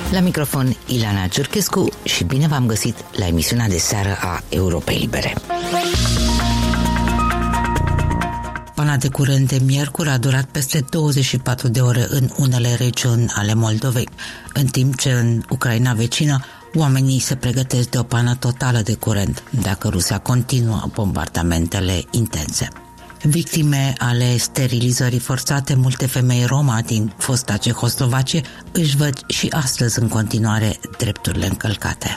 La microfon Ileana Ciurchescu și bine v-am găsit la emisiunea de seară a Europei Libere. Pana de curent de miercuri a durat peste 24 de ore în unele regiuni ale Moldovei, în timp ce în Ucraina vecină oamenii se pregătesc de o pană totală de curent dacă Rusia continuă bombardamentele intense. Victime ale sterilizării forțate, multe femei roma din fosta Cehoslovacie își văd și astăzi în continuare drepturile încălcate.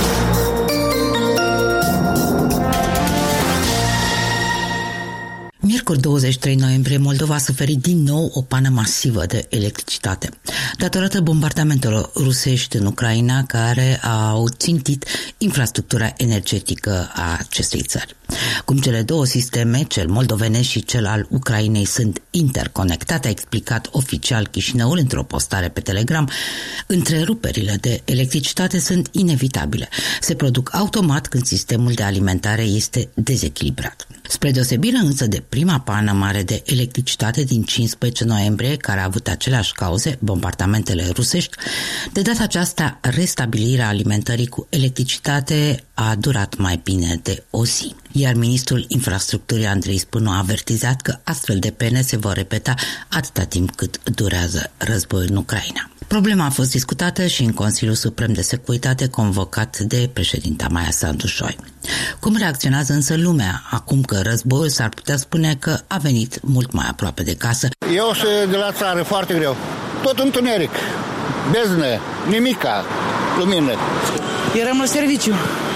Miercuri 23 noiembrie, Moldova a suferit din nou o pană masivă de electricitate, datorată bombardamentelor rusești în Ucraina, care au țintit infrastructura energetică a acestei țări. Cum cele două sisteme, cel moldovenesc și cel al Ucrainei, sunt interconectate, a explicat oficial Chișinăul într-o postare pe Telegram, întreruperile de electricitate sunt inevitabile. Se produc automat când sistemul de alimentare este dezechilibrat. Spre deosebire însă de prima pană mare de electricitate din 15 noiembrie, care a avut aceleași cauze, bombardamentele rusești, de data aceasta restabilirea alimentării cu electricitate a durat mai bine de o zi. Iar ministrul infrastructurii Andrei Spânu a avertizat că astfel de pene se vor repeta atâta timp cât durează războiul în Ucraina. Problema a fost discutată și în Consiliul Suprem de Securitate convocat de președinta Maia Sandu-Șoi. Cum reacționează însă lumea acum că războiul s-ar putea spune că a venit mult mai aproape de casă? Eu sunt de la țară, foarte greu. Tot întuneric, beznă, nimica, lumină. Eram la serviciu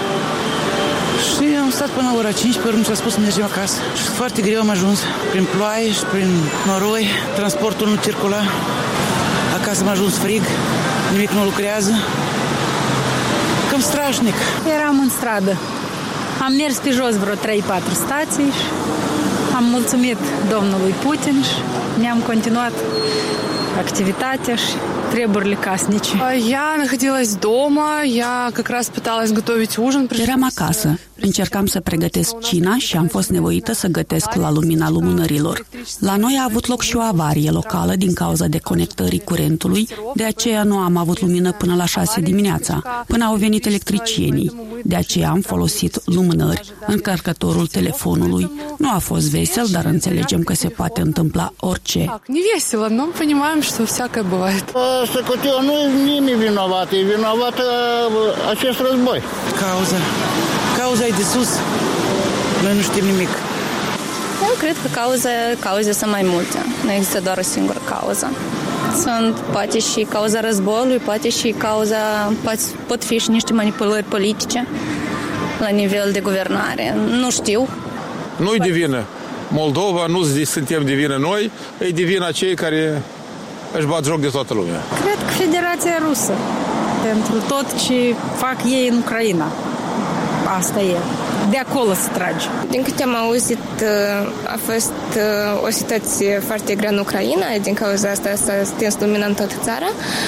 și am stat până la ora 5, pe urmă și-a spus să mergem acasă. Și foarte greu am ajuns, prin ploaie și prin noroi, transportul nu circula. Acasă m-a ajuns frig, nimic nu lucrează. Cam strașnic. Eram în stradă. Am mers pe jos vreo 3-4 stații și am mulțumit domnului Putin și ne-am continuat activitatea și treburile casnice. Я находилась дома, я как раз пыталась готовить ужин. Eram acasă. Încercam să pregătesc cina și am fost nevoită să gătesc la lumina lumânărilor. La noi a avut loc și o avarie locală din cauza deconectării curentului, de aceea nu am avut lumină până la 6 dimineața, până au venit electricienii. De aceea am folosit lumânări, încărcătorul telefonului. Nu a fost vesel, dar înțelegem că se poate întâmpla orice. Не весело, но понимаем, что всякое бывает. Săcutiu nu e nimeni vinovat, e vinovat acest război. Cauza e de sus. Noi nu știm nimic. Eu cred că cauze sunt mai multe. Nu există doar o singură cauză. Sunt poate și cauza războiului, poate și pot fi și niște manipulări politice la nivel de guvernare. Nu știu. Nu-i de vină Moldova, nu suntem de vină noi, e de vină cei care își bat joc de toată lumea. Cred că Federația Rusă, pentru tot ce fac ei în Ucraina. Asta e. De acolo se trage. Din câte am auzit, a fost o situație foarte grea în Ucraina, din cauza asta s-a stins lumina în toată țara,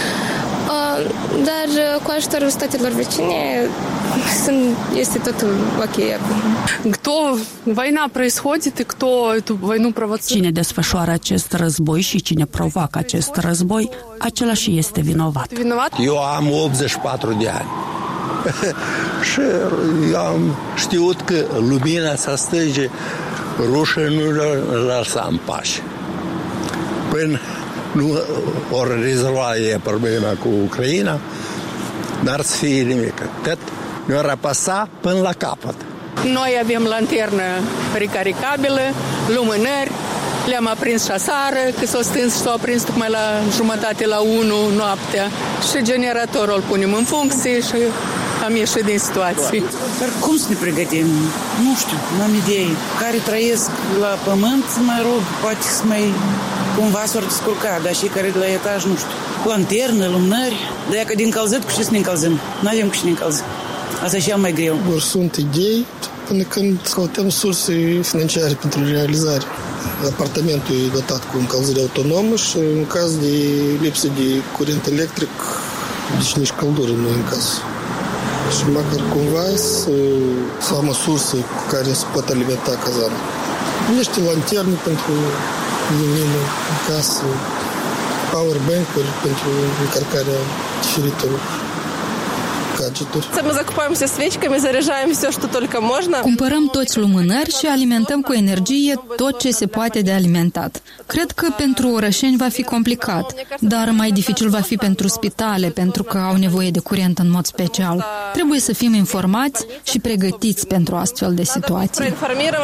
dar cu ajutorul statelor vecine este totul ok acum. Война происходит и кто эту войну провоцирует? Cine desfășoară acest război și cine provoacă acest război, același este vinovat. Eu am 84 de ani. Și eu am știut că lumina să stânge, rușii nu le lăsa în pace. Până nu ori rezolva problema cu Ucraina, n-ar să fie nimic. Tot ne-o răpăsa până la capăt. Noi avem lanternă recaricabilă, lumânări, le-am aprins și aseară, că s-o stins și s-o aprins tocmai la jumătate la 1 noaptea. Și generatorul îl punem în funcție și am ieșit din situație. Dar cum să ne pregătim? Nu știu, nu am idei. Care trăiesc la pământ, mă rog, poate să mai cumva s-or descurca, dar și care de la etaj, nu știu. Lanternă, lumânări, dar e că din încălzit cu ce să ne încălzim? Nu avem cu ce ne încălzim. Asta e cel mai greu. Sunt idei până când căutăm surse financiare pentru realizare. Apartamentul e dotat cu încălzire autonomă și în caz de lipsă de curent electric, deci nici căldură nu e în casă. Și măcar cumva să am o sursă cu care se poate alimenta cazana. Niște lanterne pentru lumină în casă, powerbank-uri pentru încărcarea diferitelor гаджетuri. Мы закупаемся свечками, заряжаем все, что только можно. Cumpărăm toți lumânări și alimentăm cu energie tot ce se poate de alimentat. Cred că pentru orășeni va fi complicat, dar mai dificil va fi pentru spitale, pentru că au nevoie de curent în mod special. Trebuie să fim informați și pregătiți pentru astfel de situații.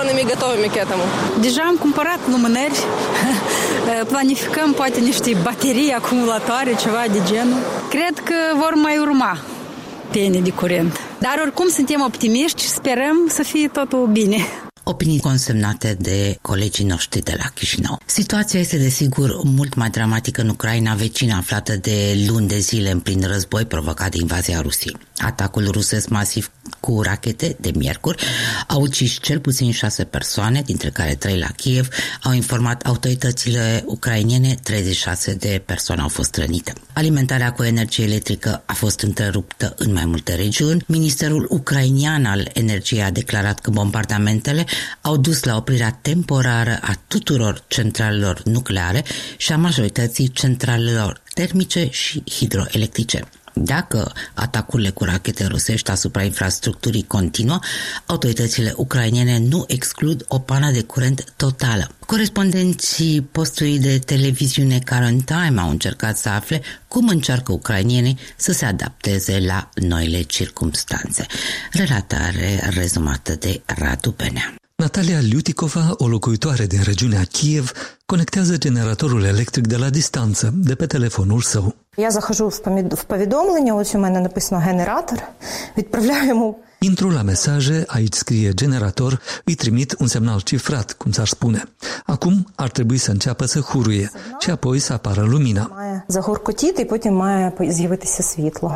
Deja am cumpărat lumânări, planificăm poate niște baterii acumulatoare, ceva de genul. Cred că vor mai urma pene de curent. Dar oricum suntem optimiști și sperăm să fie totul bine. Opinii consemnate de colegii noștri de la Chișinău. Situația este desigur mult mai dramatică în Ucraina vecină, aflată de luni de zile în plin război provocat de invazia Rusiei. Atacul rusesc masiv cu rachete de miercuri a ucis cel puțin 6 persoane, dintre care 3 la Kiev, au informat autoritățile ucrainene, 36 de persoane au fost rănite. Alimentarea cu energie electrică a fost întreruptă în mai multe regiuni. Ministerul ucrainian al energiei a declarat că bombardamentele au dus la oprirea temporară a tuturor centralelor nucleare și a majorității centralelor termice și hidroelectrice. Dacă atacurile cu rachete rusești asupra infrastructurii continuă, autoritățile ucrainene nu exclud o pană de curent totală. Corespondenții postului de televiziune Current Time au încercat să afle cum încearcă ucrainienii să se adapteze la noile circumstanțe. Relatare rezumată de Radu Benea. Natalia Liutikova, o locuitoare din regiunea Kiev, conectează generatorul electric de la distanță, de pe telefonul său. Я захожу в повідомлення, ось у мене написано генератор, відправляю йому. Intru la mesaje, aici scrie generator, îi trimit un semnal cifrat, cum s-ar spune. Acum ar trebui să înceapă să huruie și apoi să apară lumina. Має загоркотіти, і потім має з'явитися світло.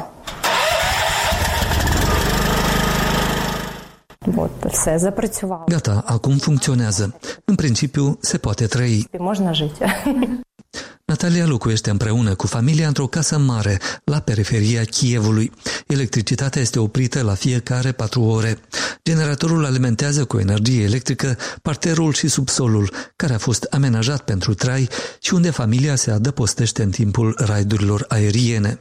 Все, запрацювало. Gata, acum funcționează. În principiu, se poate trăi. Можна жити. Natalia locuiește împreună cu familia într-o casă mare, la periferia Kievului. Electricitatea este oprită la fiecare 4 ore. Generatorul alimentează cu energie electrică parterul și subsolul, care a fost amenajat pentru trai și unde familia se adăpostește în timpul raidurilor aeriene.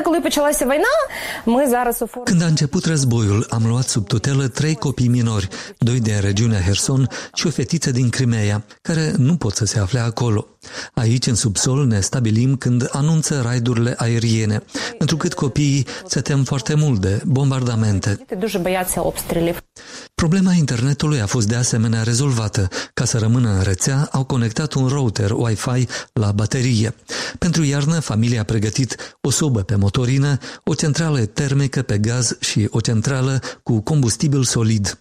Când a început războiul, am luat sub tutelă 3 copii minori, 2 din regiunea Herson și o fetiță din Crimea, care nu pot să se afle acolo. Aici, în subsol, ne stabilim când anunță raidurile aeriene, întrucât copiii se tem foarte mult de bombardamente. Problema internetului a fost de asemenea rezolvată. Ca să rămână în rețea, au conectat un router Wi-Fi la baterie. Pentru iarnă, familia a pregătit o sobă pe motorină, o centrală termică pe gaz și o centrală cu combustibil solid.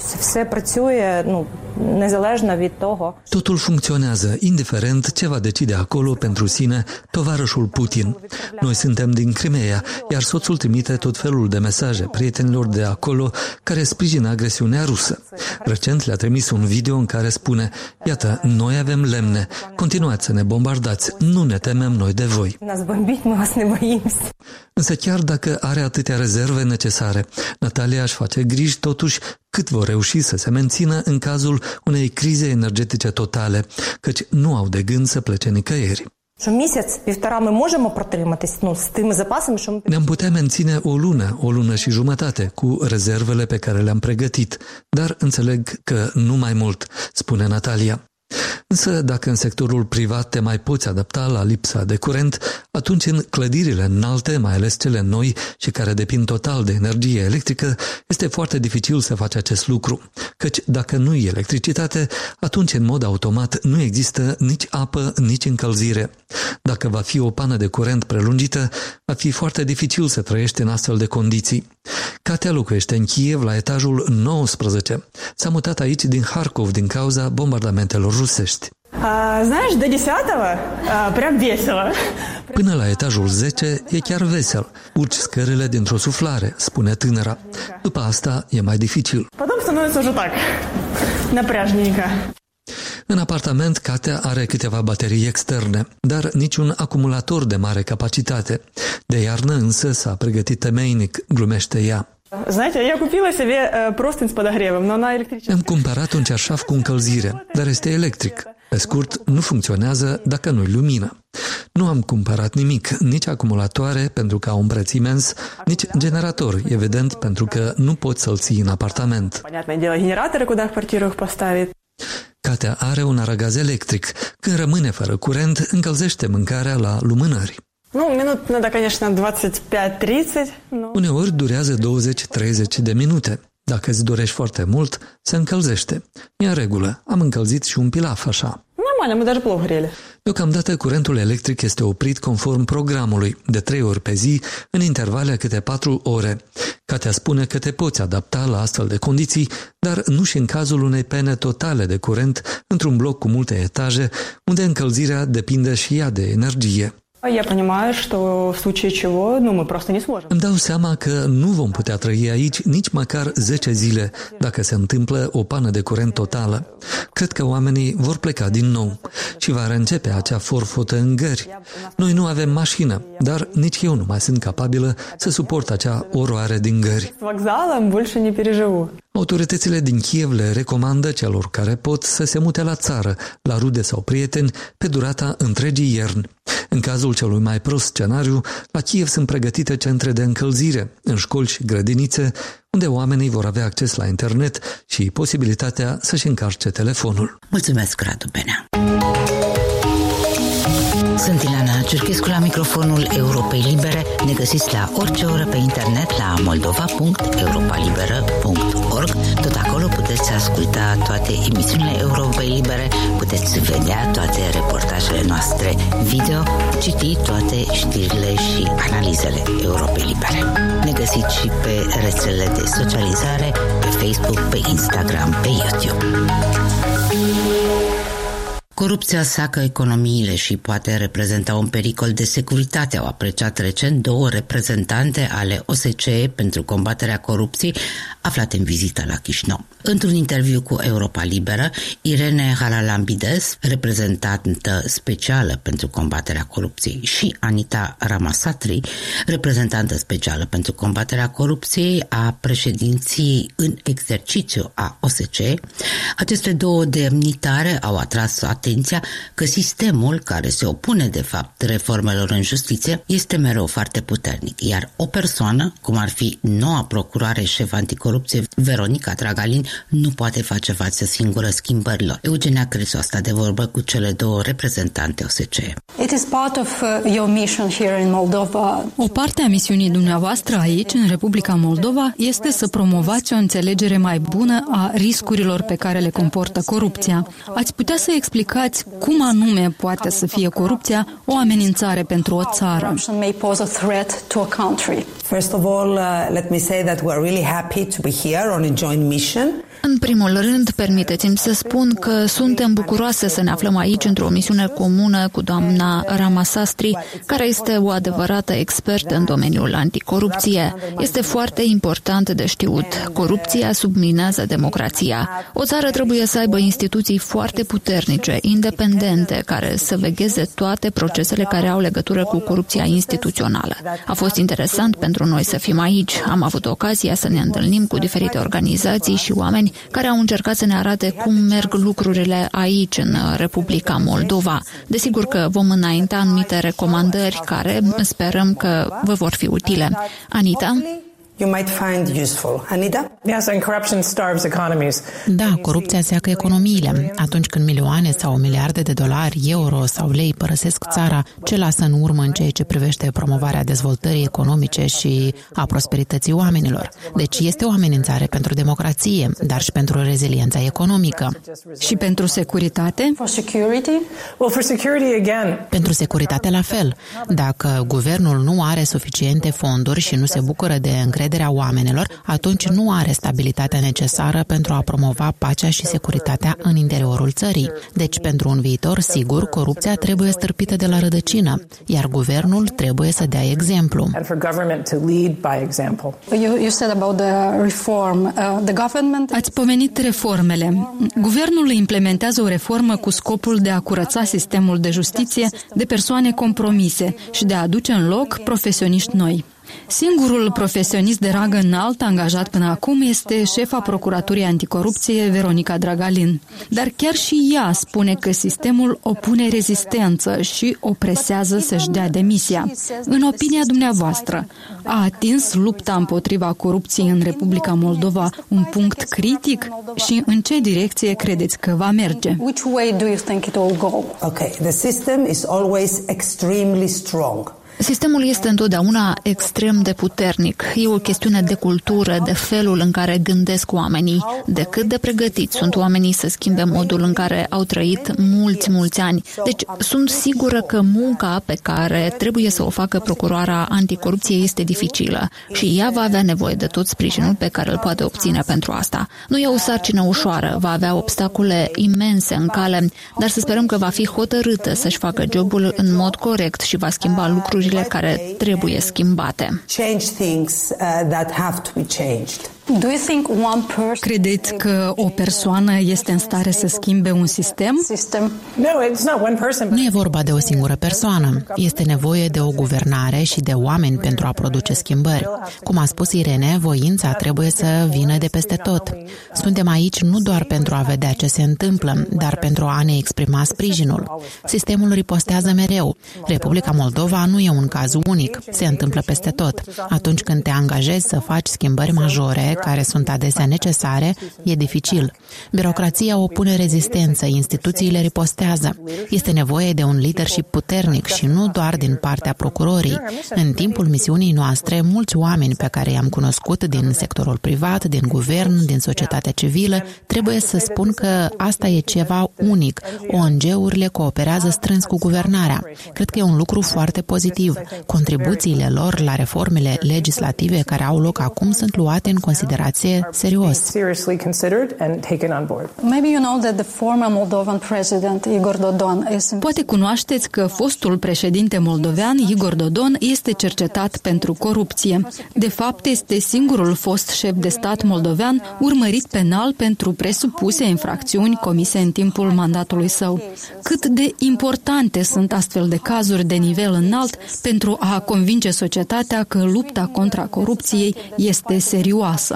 Totul funcționează, indiferent ce va decide acolo pentru sine tovarășul Putin. Noi suntem din Crimea, iar soțul trimite tot felul de mesaje prietenilor de acolo care sprijină agresiunea rusă. Recent le-a trimis un video în care spune: iată, noi avem lemne, continuați să ne bombardați, nu ne temem noi de voi. Însă chiar dacă are atâtea rezerve necesare, Natalia își face griji totuși cât vor reuși să se mențină în cazul unei crize energetice totale, căci nu au de gând să plece nicăieri. Ne-am putea menține o lună și jumătate cu rezervele pe care le-am pregătit, dar înțeleg că nu mai mult, spune Natalia. Însă, dacă în sectorul privat te mai poți adapta la lipsa de curent, atunci în clădirile înalte, mai ales cele noi și care depind total de energie electrică, este foarte dificil să faci acest lucru, căci dacă nu e electricitate, atunci în mod automat nu există nici apă, nici încălzire. Dacă va fi o pană de curent prelungită, va fi foarte dificil să trăiești în astfel de condiții. Katea locuiește în Kiev la etajul 19. S-a mutat aici din Harkov din cauza bombardamentelor rusești. Până la etajul 10 e chiar vesel. Urci scările dintr-o suflare, spune tânăra. După asta e mai dificil. În apartament, Katea are câteva baterii externe, dar niciun acumulator de mare capacitate. De iarnă însă s-a pregătit temeinic, glumește ea. Am cumpărat un ceașaf cu încălzire, dar este electric. Pe scurt, nu funcționează dacă nu-i lumină. Nu am cumpărat nimic, nici acumulatoare pentru că au un preț imens, nici generator, evident, pentru că nu pot să-l ții în apartament. Katea are un aragaz electric. Când rămâne fără curent, încălzește mâncarea la lumânări. Uneori durează 20-30 de minute. Dacă îți dorești foarte mult, se încălzește. E în regulă. Am încălzit și un pilaf așa. Deocamdată curentul electric este oprit conform programului, de 3 ori pe zi, în intervale a câte 4 ore. Katea spune că te poți adapta la astfel de condiții, dar nu și în cazul unei pene totale de curent într-un bloc cu multe etaje, unde încălzirea depinde și ea de energie. Îmi dau seama că nu vom putea trăi aici nici măcar 10 zile dacă se întâmplă o pană de curent totală. Cred că oamenii vor pleca din nou și va reîncepe acea forfotă în gări. Noi nu avem mașină, dar nici eu nu mai sunt capabilă să suport acea oroare din gări. Autoritățile din Kiev le recomandă celor care pot să se mute la țară, la rude sau prieteni, pe durata întregii ierni. În cazul celui mai prost scenariu, la Kiev sunt pregătite centre de încălzire, în școli și grădinițe, unde oamenii vor avea acces la internet și posibilitatea să-și încarce telefonul. Mulțumesc, Radu Benea! Sunt Ileana Ciurchescu la microfonul Europei Libere. Ne găsiți la orice oră pe internet la moldova.europalibera.org. Tot acolo puteți asculta toate emisiunile Europei Libere, puteți vedea toate reportajele noastre video, citi toate știrile și analizele Europei Libere. Ne găsiți și pe rețelele de socializare, pe Facebook, pe Instagram, pe YouTube. Corupția sacă economiile și poate reprezenta un pericol de securitate, au apreciat recent 2 reprezentante ale OSCE pentru combaterea corupției aflate în vizită la Chișinău. Într-un interviu cu Europa Liberă, Irene Halalambides, reprezentantă specială pentru combaterea corupției, și Anita Ramasatri, reprezentantă specială pentru combaterea corupției a președinției în exercițiu a OSCE, aceste 2 demnitare au atras atenția că sistemul care se opune de fapt reformelor în justiție este mereu foarte puternic, iar o persoană, cum ar fi noua procuroare șef anticorupție Veronica Dragalin, nu poate face față singură schimbărilor. Eugenia Crețu a stat de vorbă cu cele 2 reprezentante OSCE. O parte a misiunii dumneavoastră aici, în Republica Moldova, este să promovați o înțelegere mai bună a riscurilor pe care le comportă corupția. Ați putea să explicați cum anume poate să fie corupția o amenințare pentru o țară? First of all, let me say that we're really happy to be here on a joint mission. În primul rând, permiteți-mi să spun că suntem bucuroase să ne aflăm aici într-o misiune comună cu doamna Ramasatri, care este o adevărată expertă în domeniul anticorupție. Este foarte important de știut. Corupția subminează democrația. O țară trebuie să aibă instituții foarte puternice, independente, care să vegheze toate procesele care au legătură cu corupția instituțională. A fost interesant pentru noi să fim aici. Am avut ocazia să ne întâlnim cu diferite organizații și oameni care au încercat să ne arate cum merg lucrurile aici, în Republica Moldova. Desigur că vom înainta anumite recomandări care sperăm că vă vor fi utile. Anita? You might find useful. Anita? Yes, and corruption starves economies. Da, corupția seacă economiile. Atunci când milioane sau miliarde de dolari, euro sau lei părăsesc țara, ce lasă în urmă în ceea ce privește promovarea dezvoltării economice și a prosperității oamenilor? Deci este o amenințare pentru democrație, dar și pentru reziliența economică. Și pentru securitate? Pentru securitate la fel. Dacă guvernul nu are suficiente fonduri și nu se bucură de încrederea oamenilor, atunci nu are stabilitatea necesară pentru a promova pacea și securitatea în interiorul țării. Deci, pentru un viitor sigur, corupția trebuie stârpită de la rădăcină, iar guvernul trebuie să dea exemplu. Ați pomenit reformele. Guvernul implementează o reformă cu scopul de a curăța sistemul de justiție de persoane compromise și de a aduce în loc profesioniști noi. Singurul profesionist de rangă înalt angajat până acum este șefa Procuraturii Anticorupție, Veronica Dragalin. Dar chiar și ea spune că sistemul opune rezistență și o presează să-și dea demisia. În opinia dumneavoastră, a atins lupta împotriva corupției în Republica Moldova un punct critic și în ce direcție credeți că va merge? Okay, the system is always extremely strong. Sistemul este întotdeauna extrem de puternic. E o chestiune de cultură, de felul în care gândesc oamenii, de cât de pregătiți sunt oamenii să schimbe modul în care au trăit mulți ani. Deci sunt sigură că munca pe care trebuie să o facă procuroarea anticorupție este dificilă și ea va avea nevoie de tot sprijinul pe care îl poate obține pentru asta. Nu e o sarcină ușoară, va avea obstacole imense în cale, dar să sperăm că va fi hotărâtă să-și facă jobul în mod corect și va schimba lucrurile care trebuie schimbate. Credeți că o persoană este în stare să schimbe un sistem? Nu e vorba de o singură persoană. Este nevoie de o guvernare și de oameni pentru a produce schimbări. Cum a spus Irene, voința trebuie să vină de peste tot. Suntem aici nu doar pentru a vedea ce se întâmplă, dar pentru a ne exprima sprijinul. Sistemul ripostează mereu. Republica Moldova nu e un caz unic. Se întâmplă peste tot. Atunci când te angajezi să faci schimbări majore, care sunt adesea necesare, e dificil. Birocrația opune rezistență, instituțiile ripostează. Este nevoie de un leadership puternic și nu doar din partea procurorii. În timpul misiunii noastre, mulți oameni pe care i-am cunoscut din sectorul privat, din guvern, din societatea civilă, trebuie să spun că asta e ceva unic. ONG-urile cooperează strâns cu guvernarea. Cred că e un lucru foarte pozitiv. Contribuțiile lor la reformele legislative care au loc acum sunt luate în considerație serios. Poate cunoașteți că fostul președinte moldovean Igor Dodon este cercetat pentru corupție. De fapt, este singurul fost șef de stat moldovean urmărit penal pentru presupuse infracțiuni comise în timpul mandatului său. Cât de importante sunt astfel de cazuri de nivel înalt pentru a convinge societatea că lupta contra corupției este serioasă?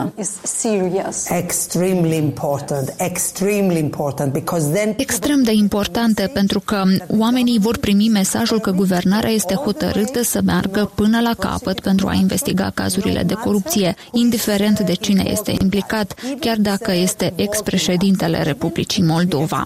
Extrem de importante, pentru că oamenii vor primi mesajul că guvernarea este hotărâtă să meargă până la capăt pentru a investiga cazurile de corupție, indiferent de cine este implicat, chiar dacă este ex-președintele Republicii Moldova.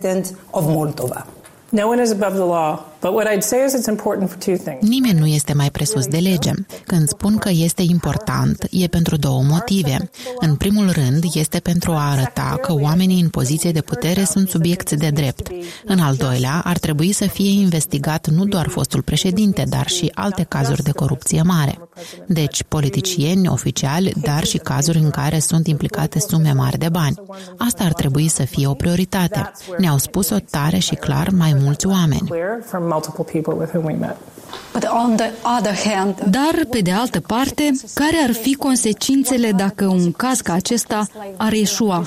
Nimeni nu este mai presus de lege. Când spun că este important, e pentru două motive. În primul rând, este pentru a arăta că oamenii în poziție de putere sunt subiecți de drept. În al doilea, ar trebui să fie investigat nu doar fostul președinte, dar și alte cazuri de corupție mare. Deci, politicieni, oficiali, dar și cazuri în care sunt implicate sume mari de bani. Asta ar trebui să fie o prioritate. Ne-au spus-o tare și clar mai mulți oameni. Dar, pe de altă parte, care ar fi consecințele dacă un caz ca acesta ar eșua?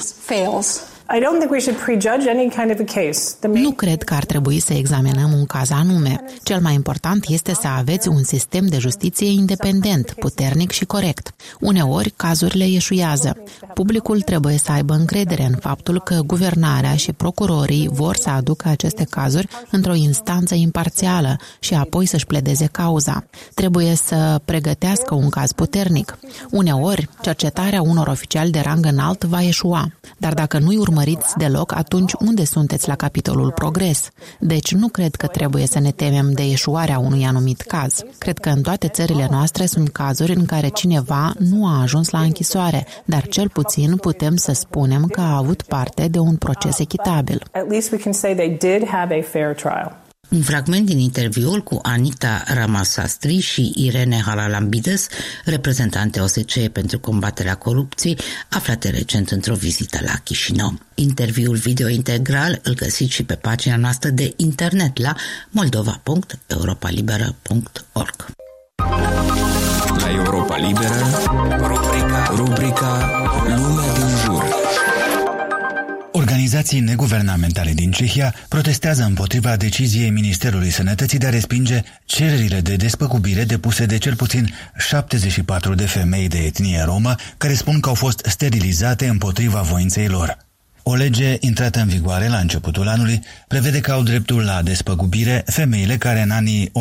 Nu cred că ar trebui să examinăm un caz anume. Cel mai important este să aveți un sistem de justiție independent, puternic și corect. Uneori, cazurile eșuează. Publicul trebuie să aibă încredere în faptul că guvernarea și procurorii vor să aducă aceste cazuri într-o instanță imparțială și apoi să-și pledeze cauza. Trebuie să pregătească un caz puternic. Uneori, cercetarea unor oficiali de rang înalt va eșua, dar dacă nu-i urmăriți deloc, atunci unde sunteți la capitolul progres? Deci nu cred că trebuie să ne temem de eșuarea unui anumit caz. Cred că în toate țările noastre sunt cazuri în care cineva nu a ajuns la închisoare, dar cel puțin putem să spunem că a avut parte de un proces echitabil. Un fragment din interviul cu Anita Ramasastri și Irene Halalambides, reprezentante OSCE pentru combaterea corupției, aflate recent într-o vizită la Chișinău. Interviul video integral îl găsiți și pe pagina noastră de internet la moldova.europalibera.org. La Europa Liberă, rubrica Lumea din jur. Organizații neguvernamentale din Cehia protestează împotriva deciziei Ministerului Sănătății de a respinge cererile de despăgubire depuse de cel puțin 74 de femei de etnie romă care spun că au fost sterilizate împotriva voinței lor. O lege intrată în vigoare la începutul anului prevede că au dreptul la despăgubire femeile care în anii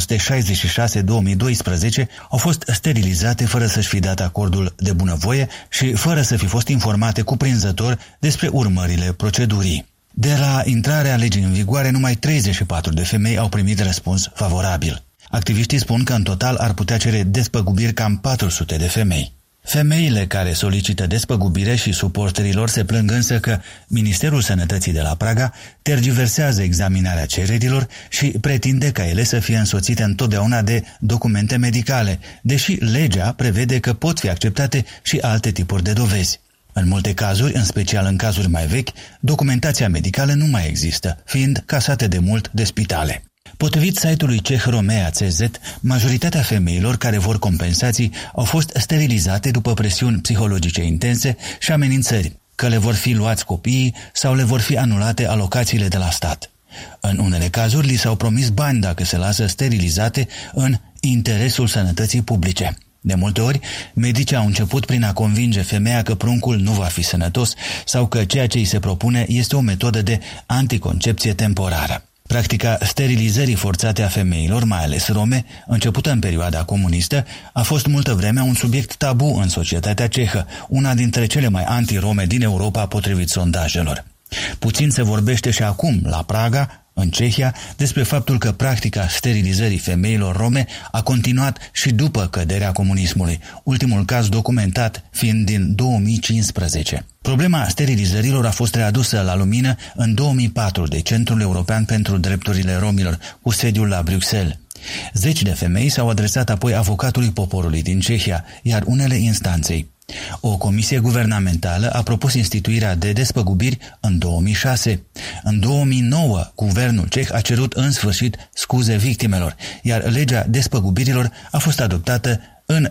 1966-2012 au fost sterilizate fără să-și fi dat acordul de bunăvoie și fără să fi fost informate cuprinzător despre urmările procedurii. De la intrarea legii în vigoare, numai 34 de femei au primit răspuns favorabil. Activiștii spun că în total ar putea cere despăgubiri cam 400 de femei. Femeile care solicită despăgubire și suporterilor se plâng însă că Ministerul Sănătății de la Praga tergiversează examinarea cererilor și pretinde ca ele să fie însoțite întotdeauna de documente medicale, deși legea prevede că pot fi acceptate și alte tipuri de dovezi. În multe cazuri, în special în cazuri mai vechi, documentația medicală nu mai există, fiind casate de mult de spitale. Potrivit site-ului ceh Romea.cz, majoritatea femeilor care vor compensații au fost sterilizate după presiuni psihologice intense și amenințări, că le vor fi luați copiii sau le vor fi anulate alocațiile de la stat. În unele cazuri li s-au promis bani dacă se lasă sterilizate în interesul sănătății publice. De multe ori, medicii au început prin a convinge femeia că pruncul nu va fi sănătos sau că ceea ce îi se propune este o metodă de anticoncepție temporară. Practica sterilizării forțate a femeilor, mai ales rome, începută în perioada comunistă, a fost multă vreme un subiect tabu în societatea cehă, una dintre cele mai anti-rome din Europa potrivit sondajelor. Puțin se vorbește și acum, la Praga, în Cehia, despre faptul că practica sterilizării femeilor rome a continuat și după căderea comunismului, ultimul caz documentat fiind din 2015. Problema sterilizărilor a fost readusă la lumină în 2004 de Centrul European pentru Drepturile Romilor, cu sediul la Bruxelles. Zeci de femei s-au adresat apoi avocatului poporului din Cehia, iar unele instanței. O comisie guvernamentală a propus instituirea de despăgubiri în 2006. În 2009, guvernul ceh a cerut în sfârșit scuze victimelor, iar legea despăgubirilor a fost adoptată în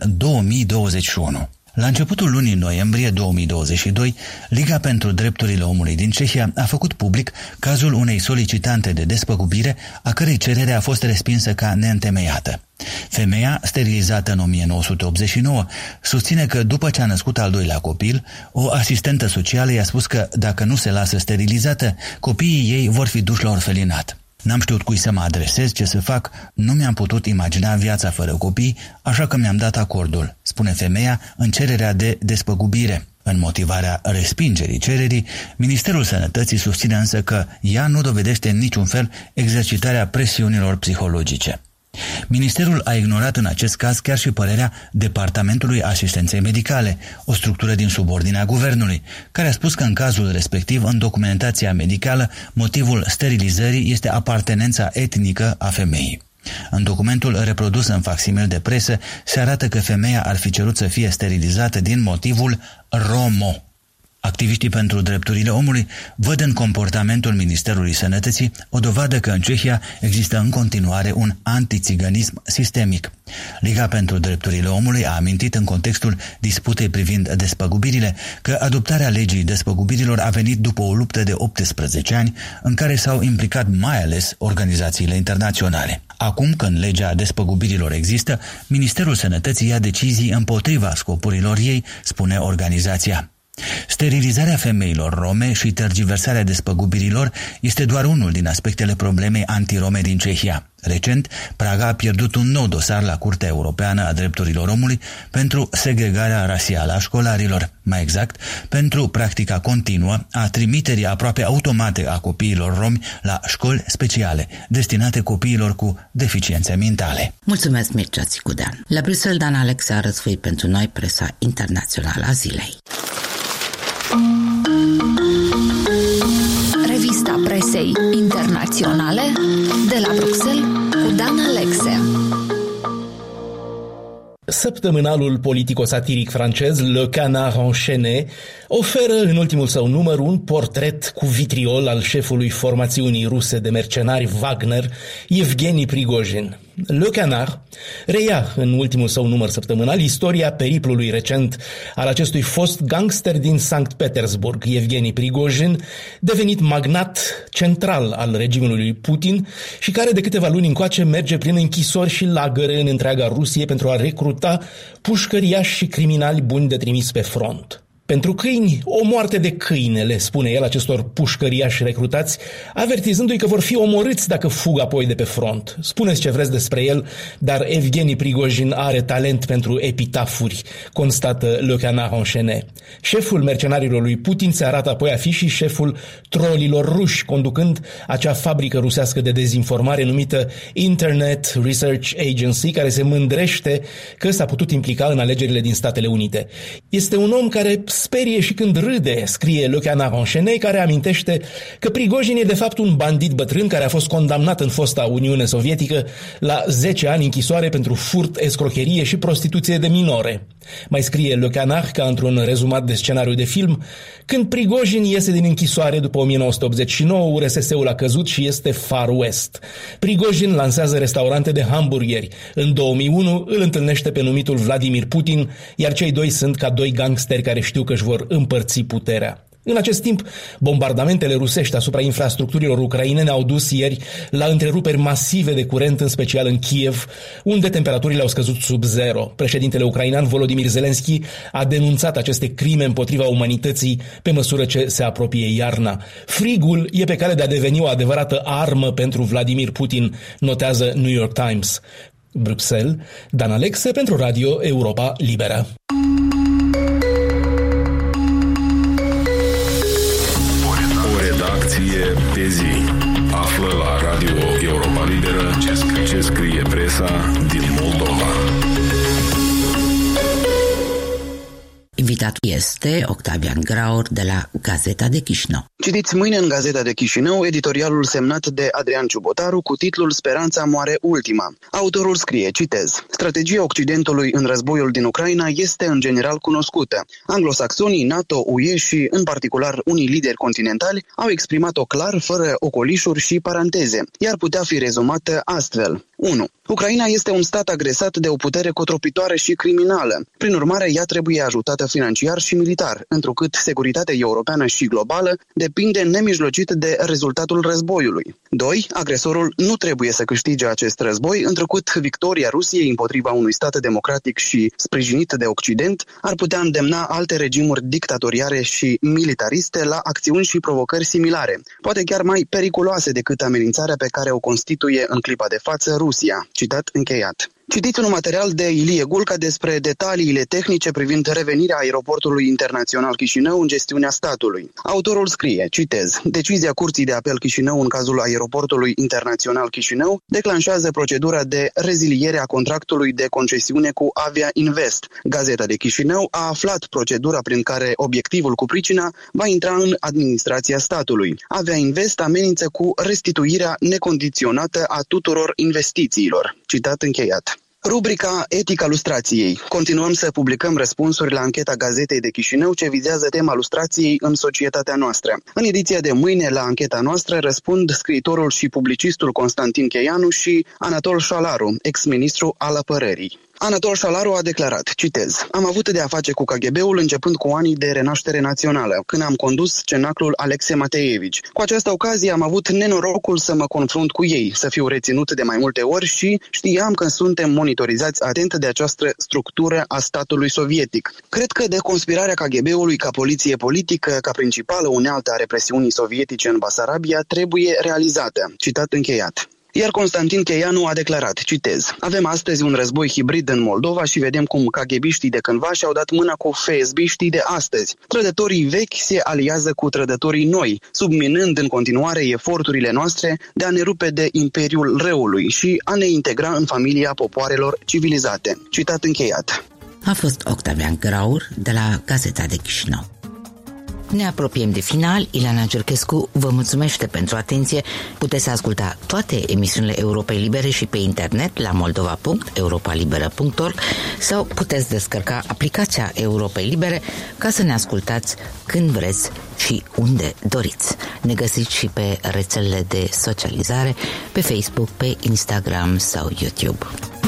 2021. La începutul lunii noiembrie 2022, Liga pentru Drepturile Omului din Cehia a făcut public cazul unei solicitante de despăgubire, a cărei cerere a fost respinsă ca neîntemeiată. Femeia, sterilizată în 1989, susține că după ce a născut al doilea copil, o asistentă socială i-a spus că dacă nu se lasă sterilizată, copiii ei vor fi duși la orfelinat. N-am știut cui să mă adresez, ce să fac, nu mi-am putut imagina viața fără copii, așa că mi-am dat acordul, spune femeia în cererea de despăgubire. În motivarea respingerii cererii, Ministerul Sănătății susține însă că ea nu dovedește în niciun fel exercitarea presiunilor psihologice. Ministerul a ignorat în acest caz chiar și părerea Departamentului Asistenței Medicale, o structură din subordinea guvernului, care a spus că în cazul respectiv, în documentația medicală, motivul sterilizării este apartenența etnică a femeii. În documentul reprodus în facsimil de presă se arată că femeia ar fi cerut să fie sterilizată din motivul romo. Activiștii pentru drepturile omului văd în comportamentul Ministerului Sănătății o dovadă că în Cehia există în continuare un antițiganism sistemic. Liga pentru drepturile omului a amintit în contextul disputei privind despăgubirile că adoptarea legii despăgubirilor a venit după o luptă de 18 ani în care s-au implicat mai ales organizațiile internaționale. Acum, când legea despăgubirilor există, Ministerul Sănătății ia decizii împotriva scopurilor ei, spune organizația. Sterilizarea femeilor rome și tergiversarea despăgubirilor este doar unul din aspectele problemei antirome din Cehia. Recent, Praga a pierdut un nou dosar la Curtea Europeană a Drepturilor Omului pentru segregarea rasială a școlarilor, mai exact, pentru practica continuă a trimiterii aproape automate a copiilor romi la școli speciale, destinate copiilor cu deficiențe mentale. Mulțumesc, Mircea Țicudean. La Bruxelles, Dan Alexe a răsfoit pentru noi presa internațională a zilei. Revista presei internaționale de la Bruxelles cu Dan Alexe. Săptămânalul politico-satiric francez Le Canard enchaîné oferă în ultimul său număr un portret cu vitriol al șefului formațiunii ruse de mercenari Wagner, Evgeni Prigojin. Le Canard reia în ultimul său număr săptămânal istoria periplului recent al acestui fost gangster din Sankt Petersburg, Evgeni Prigojin, devenit magnat central al regimului lui Putin și care de câteva luni încoace merge prin închisori și lagăre în întreaga Rusie pentru a recruta pușcăriași și criminali buni de trimis pe front. Pentru câini, o moarte de câine, le spune el acestor pușcăriași recrutați, avertizându-i că vor fi omorâți dacă fug apoi de pe front. Spuneți ce vreți despre el, dar Evgeni Prigojin are talent pentru epitafuri, constată Le Canard enchaîné. Șeful mercenarilor lui Putin se arată apoi a fi și șeful trolilor ruși, conducând acea fabrică rusească de dezinformare numită Internet Research Agency, care se mândrește că s-a putut implica în alegerile din Statele Unite. Este un om care sperie și când râde, scrie Le Canard enchaîné, care amintește că Prigojin e de fapt un bandit bătrân care a fost condamnat în fosta Uniune Sovietică la 10 ani închisoare pentru furt, escrocherie și prostituție de minore. Mai scrie Le Canard, ca într-un rezumat de scenariu de film, când Prigojin iese din închisoare după 1989, URSS-ul a căzut și este Far West. Prigojin lansează restaurante de hamburgeri. În 2001 îl întâlnește pe numitul Vladimir Putin, iar cei doi sunt ca doi gangsteri care știu că își vor împărți puterea. În acest timp, bombardamentele rusești asupra infrastructurilor ucrainene au dus ieri la întreruperi masive de curent, în special în Kiev, unde temperaturile au scăzut sub zero. Președintele ucrainean Volodymyr Zelensky a denunțat aceste crime împotriva umanității pe măsură ce se apropie iarna. Frigul e pe cale de a deveni o adevărată armă pentru Vladimir Putin, notează New York Times. Bruxelles, Dan Alexe pentru Radio Europa Liberă. Pe zi. Află la Radio Europa Liberă ce scrie presa din Moldova. Invitatul este Octavian Graur de la Gazeta de Chișinău. Citiți mâine în Gazeta de Chișinău editorialul semnat de Adrian Ciubotaru cu titlul Speranța moare ultima. Autorul scrie, citez, strategia Occidentului în războiul din Ucraina este în general cunoscută. Anglosaxonii, NATO, UE și, în particular, unii lideri continentali au exprimat-o clar, fără ocolișuri și paranteze, iar putea fi rezumată astfel. 1. Ucraina este un stat agresat de o putere cotropitoare și criminală. Prin urmare, ea trebuie ajutată financiar și militar, întrucât securitatea europeană și globală depinde nemijlocit de rezultatul războiului. 2. Agresorul nu trebuie să câștige acest război, întrucât victoria Rusiei împotriva unui stat democratic și sprijinit de Occident ar putea îndemna alte regimuri dictatoriale și militariste la acțiuni și provocări similare, poate chiar mai periculoase decât amenințarea pe care o constituie în clipa de față Rusia. Citat încheiat. Citiți un material de Ilie Gulca despre detaliile tehnice privind revenirea aeroportului internațional Chișinău în gestiunea statului. Autorul scrie, citez, decizia Curții de Apel Chișinău în cazul aeroportului internațional Chișinău declanșează procedura de reziliere a contractului de concesiune cu Avia Invest. Gazeta de Chișinău a aflat procedura prin care obiectivul cu pricina va intra în administrația statului. Avia Invest amenință cu restituirea necondiționată a tuturor investițiilor. Citat încheiat. Rubrica Etica lustrației. Continuăm să publicăm răspunsuri la ancheta Gazetei de Chișinău ce vizează tema lustrației în societatea noastră. În ediția de mâine la ancheta noastră răspund scriitorul și publicistul Constantin Cheianu și Anatol Șalaru, ex-ministru al apărării. Anatol Șalaru a declarat, citez, am avut de a face cu KGB-ul începând cu anii de renaștere națională, când am condus cenaclul Alexei Mateevici. Cu această ocazie am avut nenorocul să mă confrunt cu ei, să fiu reținut de mai multe ori și știam că suntem monitorizați atent de această structură a statului sovietic. Cred că deconspirarea KGB-ului ca poliție politică, ca principală unealtă a represiunii sovietice în Basarabia, trebuie realizată. Citat încheiat. Iar Constantin Cheianu a declarat, citez, avem astăzi un război hibrid în Moldova și vedem cum KGB-știi de cândva și-au dat mâna cu FSB-știi de astăzi. Trădătorii vechi se aliază cu trădătorii noi, subminând în continuare eforturile noastre de a ne rupe de imperiul răului și a ne integra în familia popoarelor civilizate. Citat încheiat. A fost Octavian Graur de la Gazeta de Chișinău. Ne apropiem de final. Ileana Gerchescu vă mulțumește pentru atenție. Puteți asculta toate emisiunile Europei Libere și pe internet la moldova.europalibera.org sau puteți descărca aplicația Europei Libere ca să ne ascultați când vreți și unde doriți. Ne găsiți și pe rețelele de socializare, pe Facebook, pe Instagram sau YouTube.